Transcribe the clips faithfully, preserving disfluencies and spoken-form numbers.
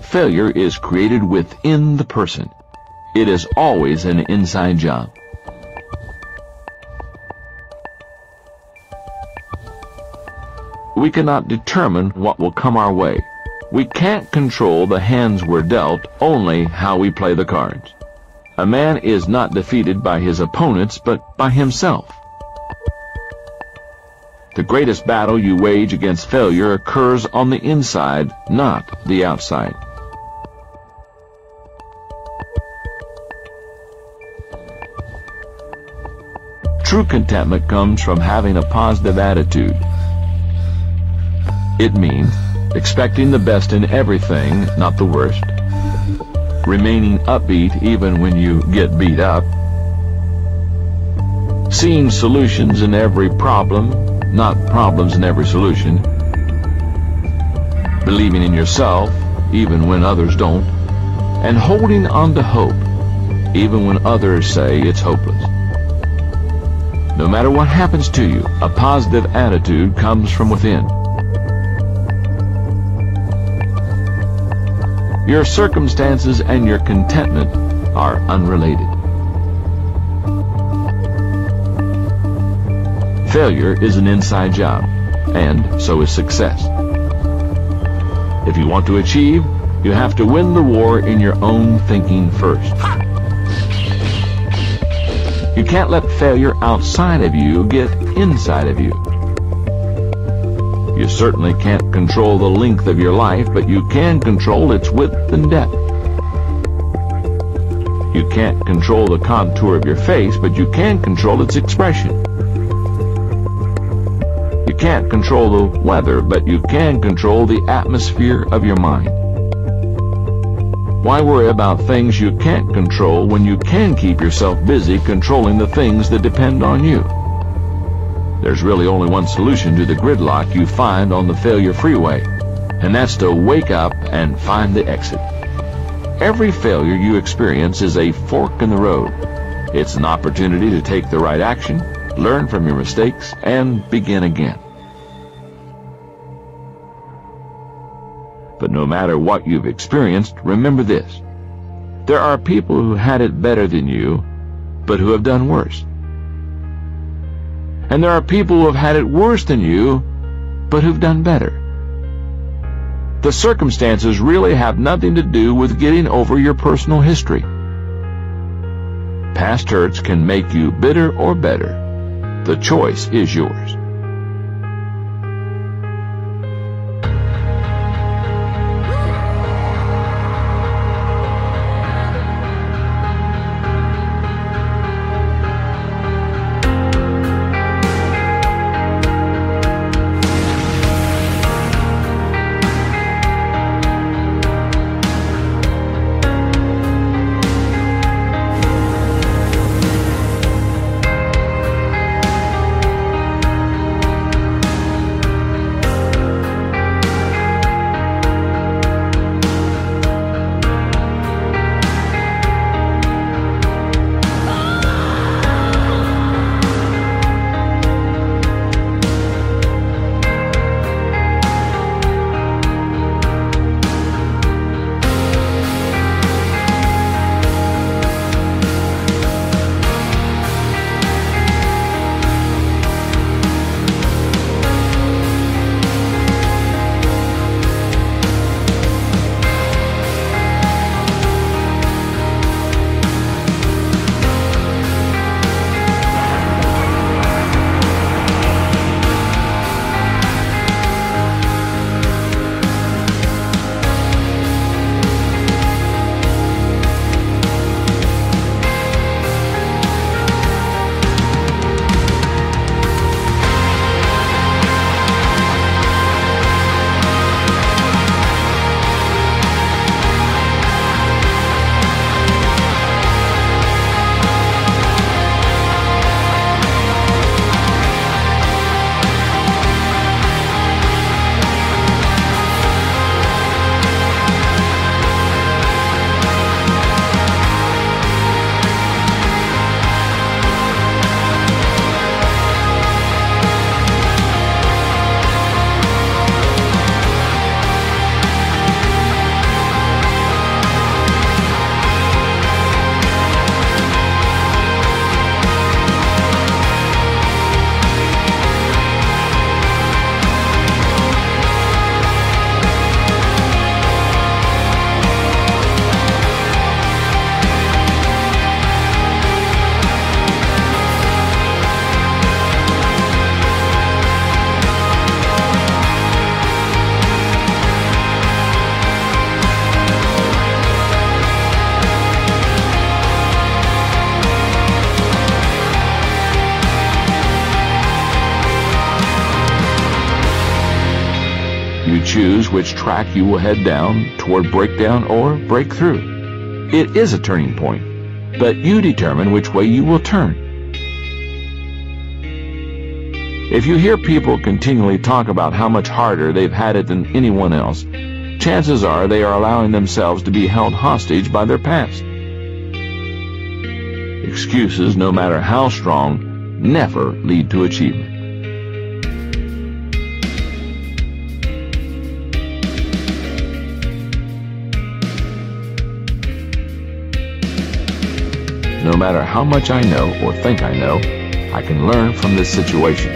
failure is created within the person. It is always an inside job. We cannot determine what will come our way. We can't control the hands we're dealt, only how we play the cards. A man is not defeated by his opponents, but by himself. The greatest battle you wage against failure occurs on the inside, not the outside. True contentment comes from having a positive attitude. It means expecting the best in everything, not the worst. Remaining upbeat even when you get beat up. Seeing solutions in every problem, not problems in every solution. Believing in yourself, even when others don't. And holding on to hope, even when others say it's hopeless. No matter what happens to you, a positive attitude comes from within. Your circumstances and your contentment are unrelated. Failure is an inside job, and so is success. If you want to achieve, you have to win the war in your own thinking first. You can't let failure outside of you get inside of you. You certainly can't control the length of your life, but you can control its width and depth. You can't control the contour of your face, but you can control its expression. You can't control the weather, but you can control the atmosphere of your mind. Why worry about things you can't control when you can keep yourself busy controlling the things that depend on you? There's really only one solution to the gridlock you find on the failure freeway, and that's to wake up and find the exit. Every failure you experience is a fork in the road. It's an opportunity to take the right action, learn from your mistakes, and begin again. But no matter what you've experienced, remember this. There are people who had it better than you, but who have done worse. And there are people who have had it worse than you, but who've done better. The circumstances really have nothing to do with getting over your personal history. Past hurts can make you bitter or better. The choice is yours. choose which track you will head down toward breakdown or breakthrough. It is a turning point, but you determine which way you will turn. If you hear people continually talk about how much harder they've had it than anyone else, chances are they are allowing themselves to be held hostage by their past. Excuses, no matter how strong, never lead to achievement. No matter how much I know or think I know, I can learn from this situation.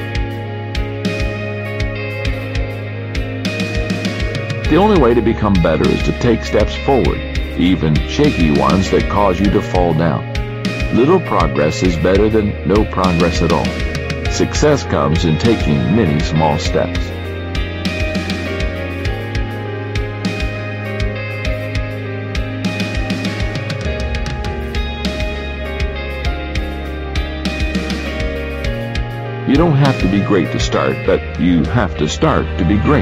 The only way to become better is to take steps forward, even shaky ones that cause you to fall down. Little progress is better than no progress at all. Success comes in taking many small steps. You don't have to be great to start, but you have to start to be great.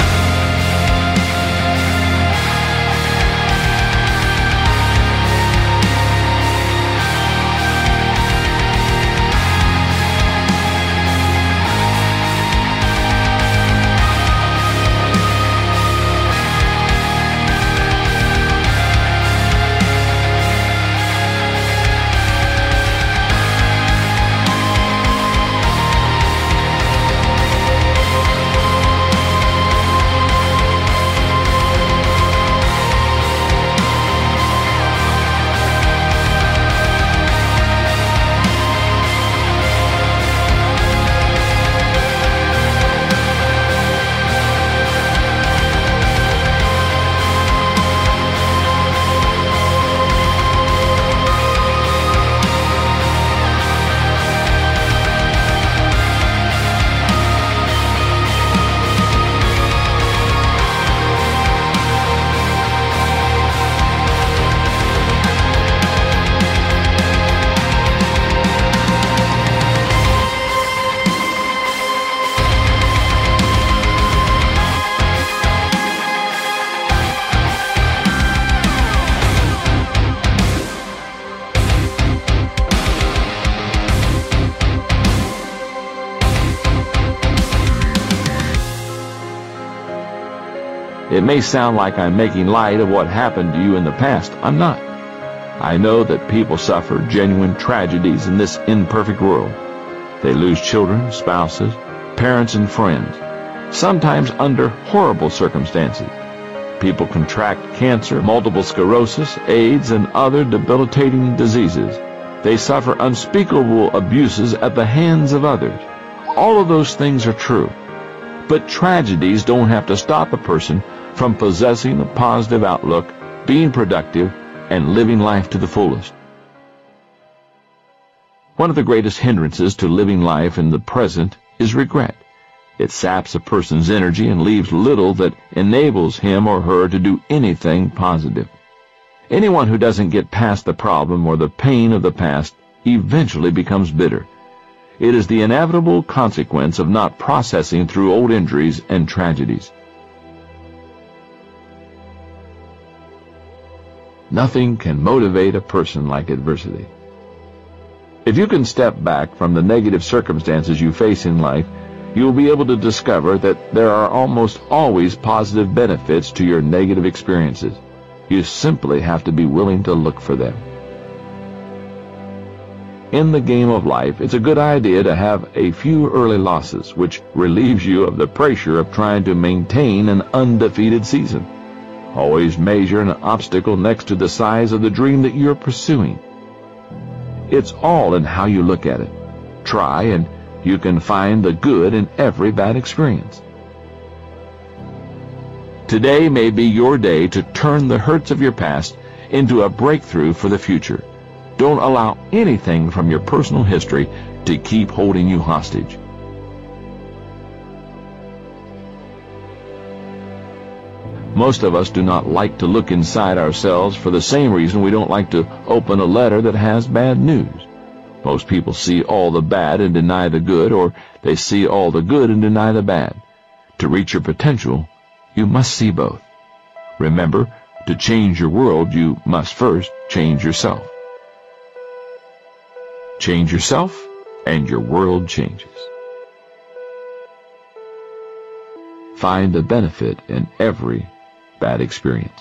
It may sound like I'm making light of what happened to you in the past. I'm not. I know that people suffer genuine tragedies in this imperfect world. They lose children, spouses, parents, and friends, sometimes under horrible circumstances. People contract cancer, multiple sclerosis, AIDS, and other debilitating diseases. They suffer unspeakable abuses at the hands of others. All of those things are true. But tragedies don't have to stop a person from possessing a positive outlook, being productive, and living life to the fullest. One of the greatest hindrances to living life in the present is regret. It saps a person's energy and leaves little that enables him or her to do anything positive. Anyone who doesn't get past the problem or the pain of the past eventually becomes bitter. It is the inevitable consequence of not processing through old injuries and tragedies. Nothing can motivate a person like adversity. If you can step back from the negative circumstances you face in life, you will be able to discover that there are almost always positive benefits to your negative experiences. You simply have to be willing to look for them. In the game of life, it's a good idea to have a few early losses, which relieves you of the pressure of trying to maintain an undefeated season. Always measure an obstacle next to the size of the dream that you're pursuing. It's all in how you look at it. Try, and you can find the good in every bad experience. Today may be your day to turn the hurts of your past into a breakthrough for the future. Don't allow anything from your personal history to keep holding you hostage. Most of us do not like to look inside ourselves for the same reason we don't like to open a letter that has bad news. Most people see all the bad and deny the good, or they see all the good and deny the bad. To reach your potential, you must see both. Remember, to change your world, you must first change yourself. Change yourself, and your world changes. Find the benefit in every bad experience.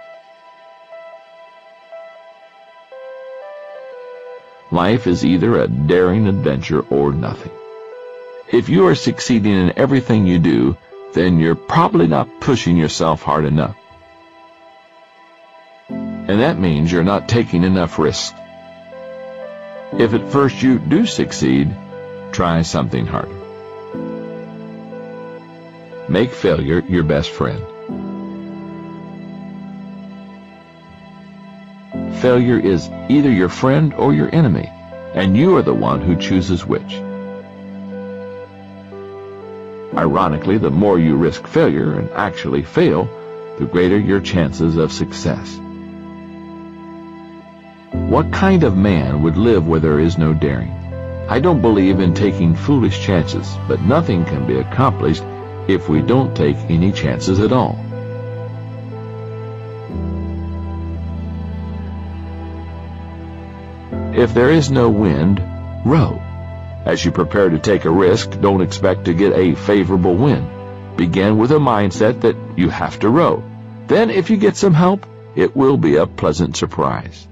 Life is either a daring adventure or nothing. If you are succeeding in everything you do, then you're probably not pushing yourself hard enough. And that means you're not taking enough risks. If at first you do succeed, try something harder. Make failure your best friend. Failure is either your friend or your enemy, and you are the one who chooses which. Ironically, the more you risk failure and actually fail, the greater your chances of success. What kind of man would live where there is no daring? I don't believe in taking foolish chances, but nothing can be accomplished if we don't take any chances at all. If there is no wind, row. As you prepare to take a risk, don't expect to get a favorable wind. Begin with a mindset that you have to row. Then, if you get some help, it will be a pleasant surprise.